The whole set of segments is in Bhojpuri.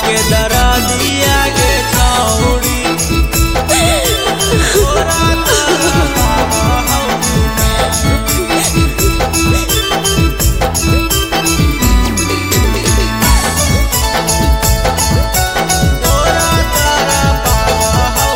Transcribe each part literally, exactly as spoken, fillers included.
के दरदिया के छौरी तोरा तोरा पावा हौ तोरा तोरा पावा हौ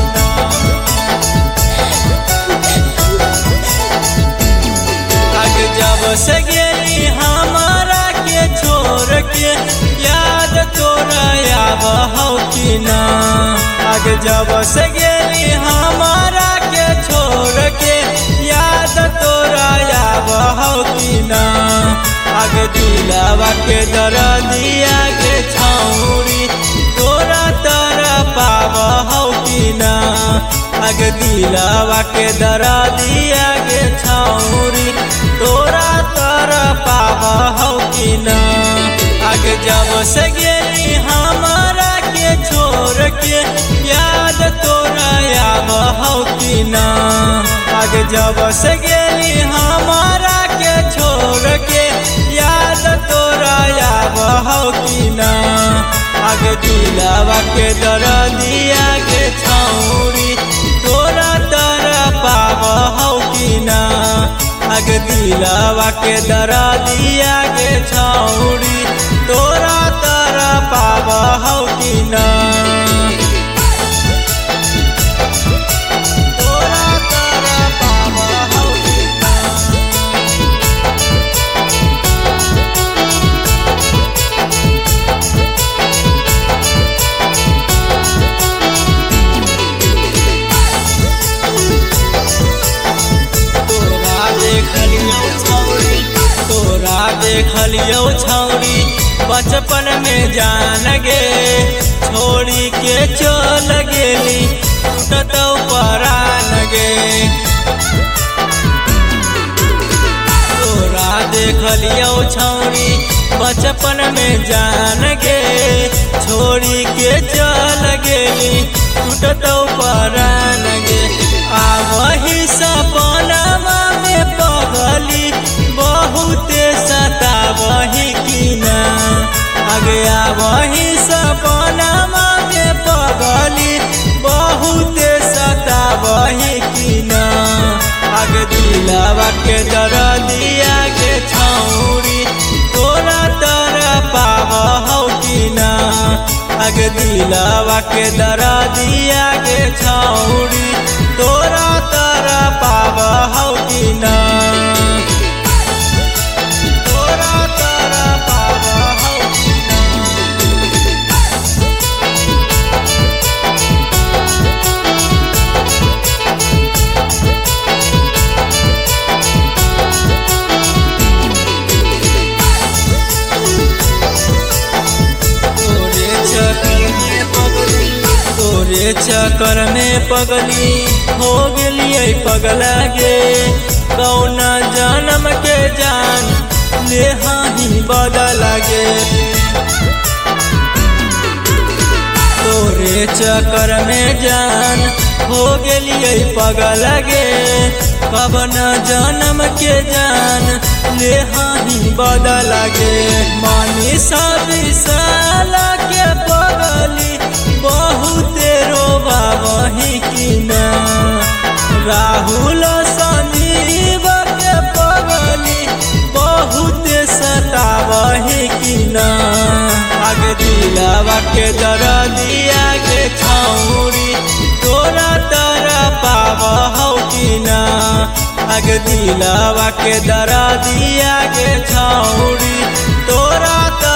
आगे जब से गेली हमारा के छोड़ के याद तोरा आव हौ कि ना। आगे जब से गेली हमारा के छोड़ के याद तोरा आव हौ कि ना। आगे दिलवा के दरदिया के छौरी तोरा तोरा पाव हौ कि ना। आगे दिलवा के दरदिया के छौरी तोरा तोरा पाव हौ कि ना। आगे जब से गेली हमारा के छोड़ के याद तोरा आव हौ कि ना। आगे जब से गेली हमारा के छोड़ के याद तोरा आव हौ कि ना। आगे दिलवा के दरदिया के छौरी तोरा तोरा पाव हौ कि ना। आगे दिलवा के दरदिया के छौरी तोरा तोरा पाव हौ कि ना। तोरा तोरा पाव हौ कि ना। तोरा देखलियो छौरी तोरा देखलियो छौरी बचपन में जान गे छोड़ी के चल गेली टटौ परान गे। तोरा देखलियो छौरी बचपन में जान गे छोड़ी के चल गेली टटौ परान गे। आवही सपनमा में पगली बहुते सतावही कि ना। आगे आवही सपनमा में पगली बहुते सतावही कि ना। आगे दिलवा के दरदिया के छौरी तोरा तोरा पाव हौ कि ना। आगे दिलवा के दरदिया के छौरी तोरा तोरा पाव हौ कि ना। तोरा तोरा पाव हौ कि ना। तोरे चक्कर में पगली हो गेलियै पगला गे कौना जन्म के जान ले ही बदला गे। तोरे चक्कर में जान हो गेलियै पगला गे कवना जन्म के जान ले ही बदला गे। मनीषा विशाल के पगली बहुते रोबावही कि ना। राहुल संजीव के पगली बहुते सतावही कि ना। आगे दिलवा के दरदिया के छौरी तोरा तोरा पाव हौ कि ना। आगे दिलवा के दरदिया के छौरी तोरा